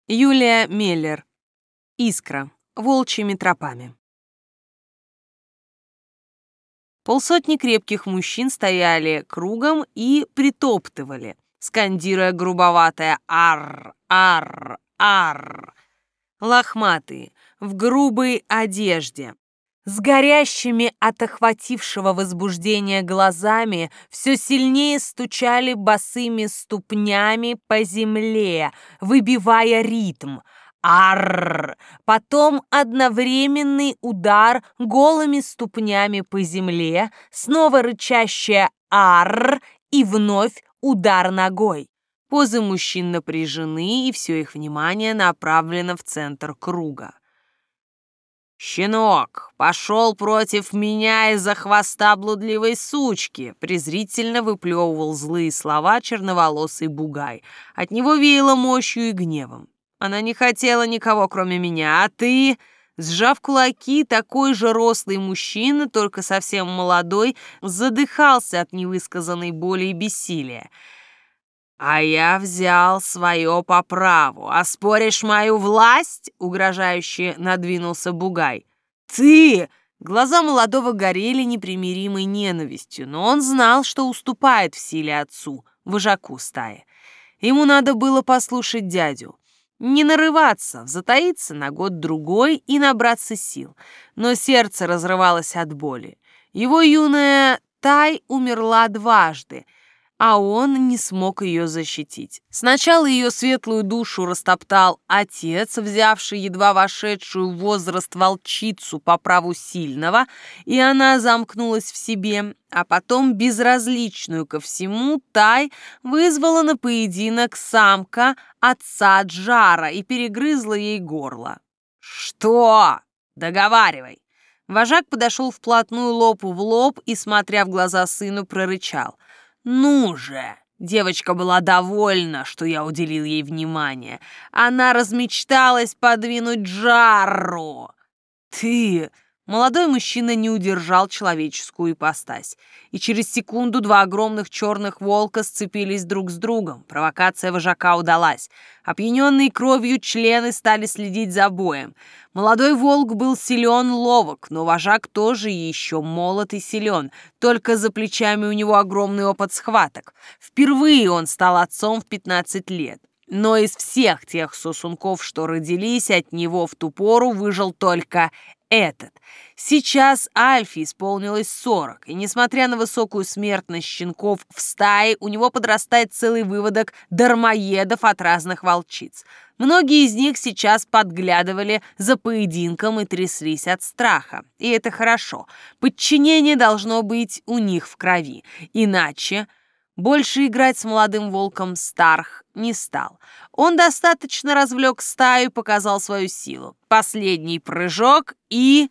Юлия Меллер. Искра. Волчьими тропами. Полсотни крепких мужчин стояли кругом и притоптывали, скандируя грубоватое «Арр! Арр! Арр!». Лохматые, в грубой одежде, с горящими от охватившего возбуждения глазами, все сильнее стучали босыми ступнями по земле, выбивая ритм. Арр! Потом одновременный удар голыми ступнями по земле, снова рычащее арр и вновь удар ногой. Позы мужчин напряжены, и все их внимание направлено в центр круга. «Щенок, пошел против меня из-за хвоста блудливой сучки!» презрительно выплевывал злые слова черноволосый бугай. От него веяло мощью и гневом. «Она не хотела никого, кроме меня, а ты...» Сжав кулаки, такой же рослый мужчина, только совсем молодой, задыхался от невысказанной боли и бессилия. «А я взял свое по праву. Оспоришь мою власть?» — угрожающе надвинулся бугай. «Ты!» Глаза молодого горели непримиримой ненавистью, но он знал, что уступает в силе отцу, вожаку стаи. Ему надо было послушать дядю. Не нарываться, затаиться на год-другой и набраться сил. Но сердце разрывалось от боли. Его юная Тай умерла дважды, а он не смог ее защитить. Сначала ее светлую душу растоптал отец, взявший едва вошедшую в возраст волчицу по праву сильного, и она замкнулась в себе, а потом безразличную ко всему Тай вызвала на поединок самка отца Джара и перегрызла ей горло. «Что? Договаривай!» Вожак подошел вплотную лоб в лоб и, смотря в глаза сыну, прорычал. «Ну же!» Девочка была довольна, что я уделил ей внимание. Она размечталась подвинуть Джару. «Ты...» Молодой мужчина не удержал человеческую ипостась, и через секунду два огромных черных волка сцепились друг с другом. Провокация вожака удалась. Опьяненные кровью члены стали следить за боем. Молодой волк был силен, ловок, но вожак тоже еще молод и силен, только за плечами у него огромный опыт схваток. Впервые он стал отцом в 15 лет. Но из всех тех сосунков, что родились от него в ту пору, выжил только этот. Сейчас Альфе исполнилось 40, и несмотря на высокую смертность щенков в стае, у него подрастает целый выводок дармоедов от разных волчиц. Многие из них сейчас подглядывали за поединком и тряслись от страха. И это хорошо. Подчинение должно быть у них в крови. Иначе... Больше играть с молодым волком Старх не стал. Он достаточно развлек стаю и показал свою силу. Последний прыжок и...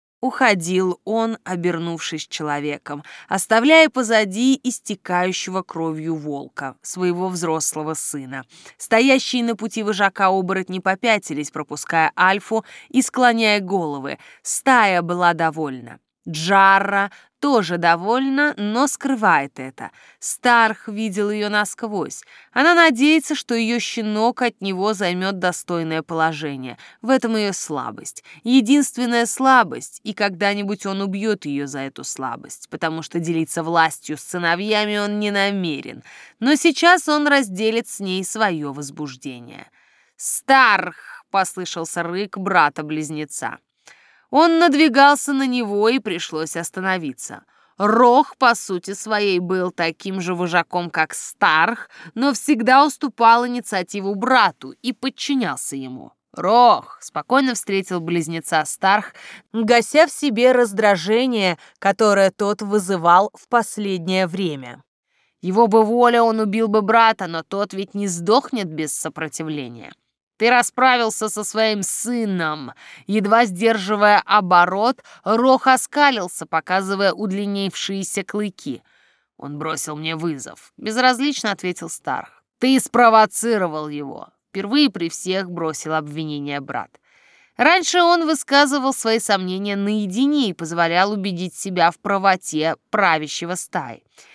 Уходил он, обернувшись человеком, оставляя позади истекающего кровью волка, своего взрослого сына. Стоящие на пути вожака оборотни попятились, пропуская Альфу и склоняя головы. Стая была довольна. Джарра тоже довольна, но скрывает это. Старх видел ее насквозь. Она надеется, что ее щенок от него займет достойное положение. В этом ее слабость. Единственная слабость, и когда-нибудь он убьет ее за эту слабость, потому что делиться властью с сыновьями он не намерен. Но сейчас он разделит с ней свое возбуждение. «Старх!» — послышался рык брата-близнеца. Он надвигался на него, и пришлось остановиться. Рох, по сути своей, был таким же вожаком, как Старх, но всегда уступал инициативу брату и подчинялся ему. «Рох!» — спокойно встретил близнеца Старх, гася в себе раздражение, которое тот вызывал в последнее время. Его бы воля, он убил бы брата, но тот ведь не сдохнет без сопротивления. «Ты расправился со своим сыном!» Едва сдерживая оборот, Рох оскалился, показывая удлинившиеся клыки. «Он бросил мне вызов», — безразлично ответил Старх. «Ты спровоцировал его!» Впервые при всех бросил обвинение брат. Раньше он высказывал свои сомнения наедине и позволял убедить себя в правоте правящего стаи.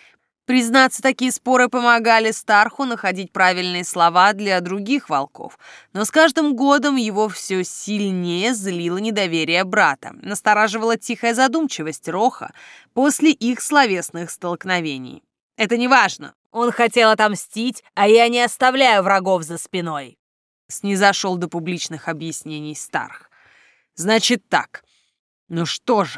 Признаться, такие споры помогали Старху находить правильные слова для других волков, но с каждым годом его все сильнее злило недоверие брата, настораживала тихая задумчивость Роха после их словесных столкновений. «Это не важно. Он хотел отомстить, а я не оставляю врагов за спиной», снизошел до публичных объяснений Старх. «Значит так. Ну что же?»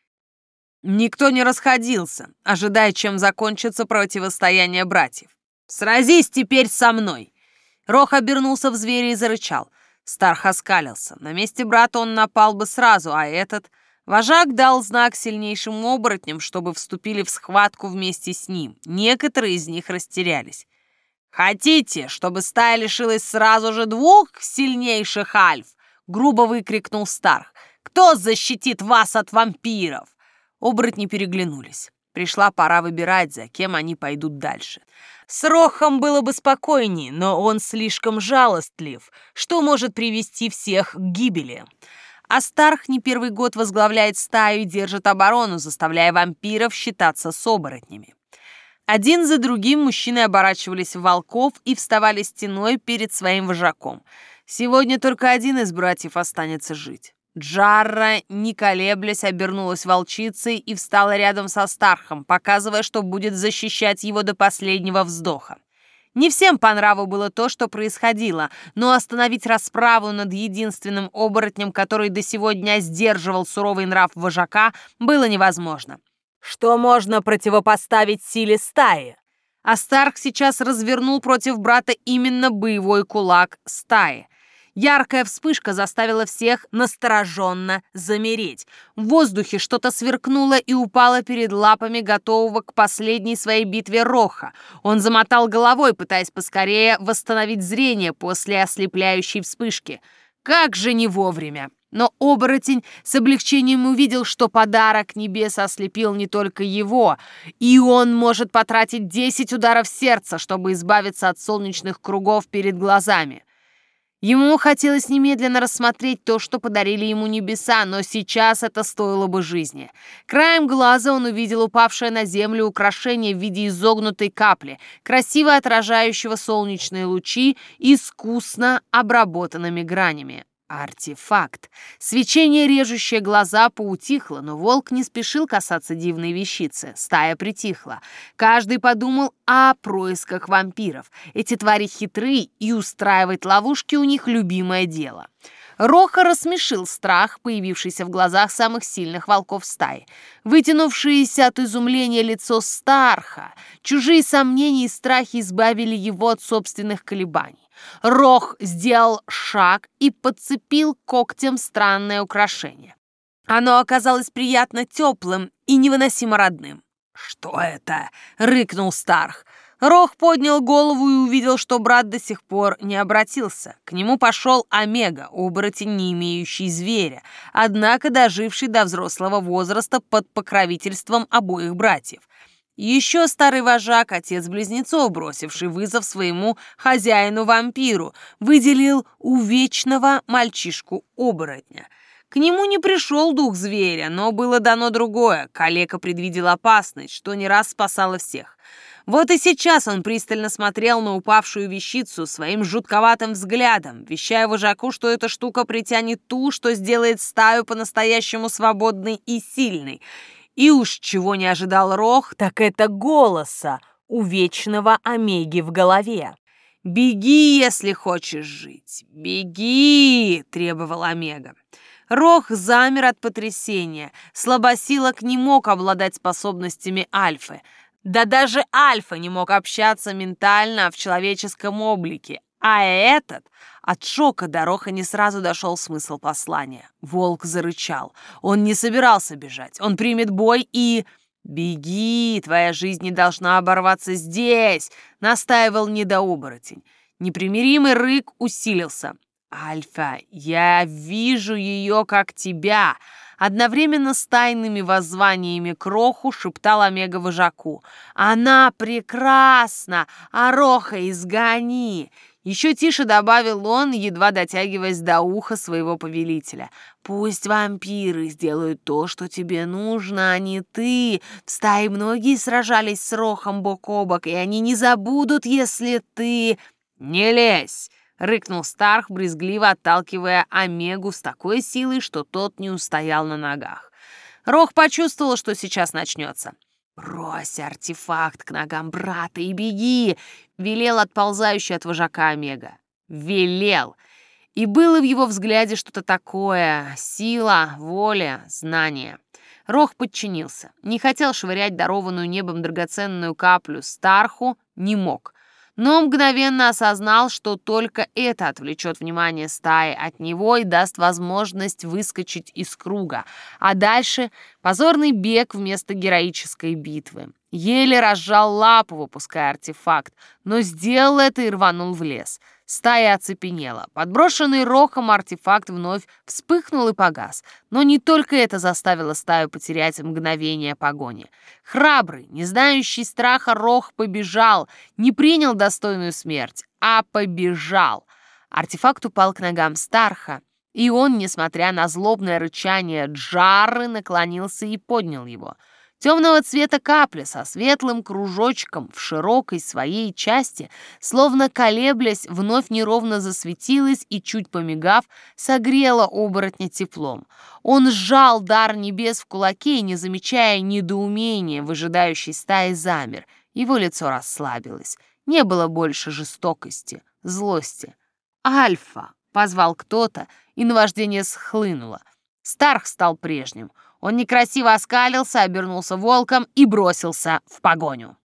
Никто не расходился, ожидая, чем закончится противостояние братьев. «Сразись теперь со мной!» Рох обернулся в зверя и зарычал. Старх оскалился. На месте брата он напал бы сразу, а этот... Вожак дал знак сильнейшим оборотням, чтобы вступили в схватку вместе с ним. Некоторые из них растерялись. «Хотите, чтобы стая лишилась сразу же двух сильнейших альф?» — грубо выкрикнул Старх. «Кто защитит вас от вампиров?» Оборотни переглянулись. Пришла пора выбирать, за кем они пойдут дальше. С Рохом было бы спокойнее, но он слишком жалостлив, что может привести всех к гибели. А Старх не первый год возглавляет стаю и держит оборону, заставляя вампиров считаться с оборотнями. Один за другим мужчины оборачивались в волков и вставали стеной перед своим вожаком. Сегодня только один из братьев останется жить. Джарра, не колеблясь, обернулась волчицей и встала рядом со Стархом, показывая, что будет защищать его до последнего вздоха. Не всем по нраву было то, что происходило, но остановить расправу над единственным оборотнем, который до сего дня сдерживал суровый нрав вожака, было невозможно. Что можно противопоставить силе стаи? А Старх сейчас развернул против брата именно боевой кулак стаи. Яркая вспышка заставила всех настороженно замереть. В воздухе что-то сверкнуло и упало перед лапами готового к последней своей битве Роха. Он замотал головой, пытаясь поскорее восстановить зрение после ослепляющей вспышки. Как же не вовремя! Но оборотень с облегчением увидел, что подарок небес ослепил не только его, и он может потратить 10 ударов сердца, чтобы избавиться от солнечных кругов перед глазами. Ему хотелось немедленно рассмотреть то, что подарили ему небеса, но сейчас это стоило бы жизни. Краем глаза он увидел упавшее на землю украшение в виде изогнутой капли, красиво отражающего солнечные лучи искусно обработанными гранями. Артефакт. Свечение, режущее глаза, поутихло, но волк не спешил касаться дивной вещицы. Стая притихла. Каждый подумал о происках вампиров. Эти твари хитры, и устраивать ловушки у них любимое дело. Роха рассмешил страх, появившийся в глазах самых сильных волков стаи. Вытянувшееся от изумления лицо Старха, чужие сомнения и страхи избавили его от собственных колебаний. Рох сделал шаг и подцепил когтем странное украшение. Оно оказалось приятно теплым и невыносимо родным. «Что это?» — рыкнул Старх. Рох поднял голову и увидел, что брат до сих пор не обратился. К нему пошел Омега, оборотень, не имеющий зверя, однако доживший до взрослого возраста под покровительством обоих братьев. Еще старый вожак, отец близнецов, бросивший вызов своему хозяину-вампиру, выделил увечного мальчишку-оборотня. К нему не пришел дух зверя, но было дано другое. Калека предвидел опасность, что не раз спасало всех. Вот и сейчас он пристально смотрел на упавшую вещицу своим жутковатым взглядом, вещая вожаку, что эта штука притянет ту, что сделает стаю по-настоящему свободной и сильной. И уж чего не ожидал Рох, так это голоса у вечного Омеги в голове. «Беги, если хочешь жить, беги!» — требовал Омега. Рох замер от потрясения. Слабосилок не мог обладать способностями альфы. Да даже альфа не мог общаться ментально в человеческом облике. А этот... От шока до Роха не сразу дошел смысл послания. Волк зарычал. Он не собирался бежать. Он примет бой и... «Беги, твоя жизнь не должна оборваться здесь!» — настаивал недооборотень. Непримиримый рык усилился. «Альфа, я вижу ее, как тебя!» Одновременно с тайными воззваниями к Роху шептал Омега вожаку. «Она прекрасна! А Роха изгони!» Еще тише добавил он, едва дотягиваясь до уха своего повелителя. «Пусть вампиры сделают то, что тебе нужно, а не ты. В стае многие сражались с Рохом бок о бок, и они не забудут, если ты...» «Не лезь!» — рыкнул Старх, брезгливо отталкивая Омегу с такой силой, что тот не устоял на ногах. Рох почувствовал, что сейчас начнется. «Брось артефакт к ногам брата и беги!» — велел отползающий от вожака Омега. Велел! И было в его взгляде что-то такое — сила, воля, знание. Рох подчинился. Не хотел швырять дарованную небом драгоценную каплю Старху, не мог. Но мгновенно осознал, что только это отвлечет внимание стаи от него и даст возможность выскочить из круга. А дальше позорный бег вместо героической битвы. Еле разжал лапу, выпуская артефакт, но сделал это и рванул в лес. Стая оцепенела. Подброшенный Рохом артефакт вновь вспыхнул и погас. Но не только это заставило стаю потерять мгновение погони. Храбрый, не знающий страха Рох побежал, не принял достойную смерть, а побежал. Артефакт упал к ногам Старха, и он, несмотря на злобное рычание Джары, наклонился и поднял его. Темного цвета капля со светлым кружочком в широкой своей части, словно колеблясь, вновь неровно засветилась и, чуть помигав, согрела оборотня теплом. Он сжал дар небес в кулаке и, не замечая недоумения выжидающей стаи, замер. Его лицо расслабилось. Не было больше жестокости, злости. «Альфа!» — позвал кто-то, и наваждение схлынуло. Старх стал прежним. Он некрасиво оскалился, обернулся волком и бросился в погоню.